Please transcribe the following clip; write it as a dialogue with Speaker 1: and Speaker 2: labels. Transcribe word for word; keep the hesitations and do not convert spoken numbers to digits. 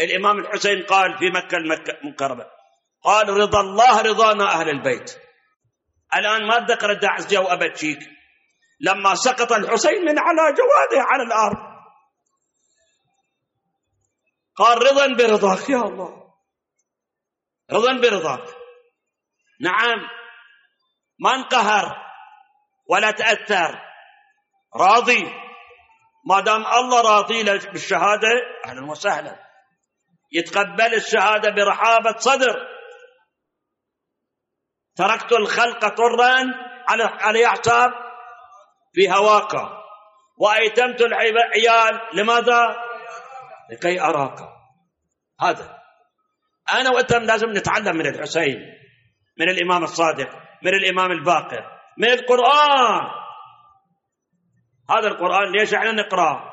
Speaker 1: الإمام الحسين قال في مكة المكرمة، قال رضا الله رضانا أهل البيت. الآن ما ذكر دعس جو أبتشيك لما سقط الحسين من على جواده على الأرض، قال رضا برضاك يا الله، رضا برضاك. نعم، ما انقهر ولا تأثر، راضي، ما دام الله راضي بالشهادة أهلا وسهلا، يتقبل الشهادة برحابة صدر. تركت الخلق طرا على على حساب في هواك، وأيتمت العيال لماذا؟ لكي أراك. هذا أنا وأنتم لازم نتعلم من الحسين، من الإمام الصادق، من الإمام الباقر، من القرآن. هذا القرآن ليش احنا نقرأ؟